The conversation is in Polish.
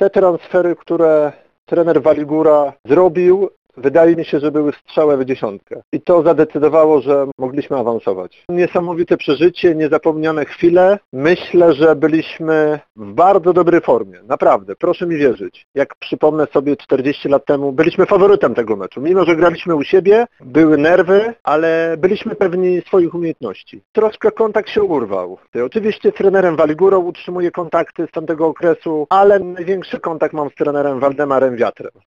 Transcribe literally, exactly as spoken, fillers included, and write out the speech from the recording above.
te transfery, które trener Waligura zrobił, wydaje mi się, że były strzałe w dziesiątkę. I to zadecydowało, że mogliśmy awansować. Niesamowite przeżycie, niezapomniane chwile. Myślę, że byliśmy w bardzo dobrej formie. Naprawdę, proszę mi wierzyć. Jak przypomnę sobie czterdzieści lat temu, byliśmy faworytem tego meczu. Mimo, że graliśmy u siebie, były nerwy, ale byliśmy pewni swoich umiejętności. Troszkę kontakt się urwał. Oczywiście z trenerem Waligurą utrzymuję kontakty z tamtego okresu, ale największy kontakt mam z trenerem Waldemarem Wiatrem.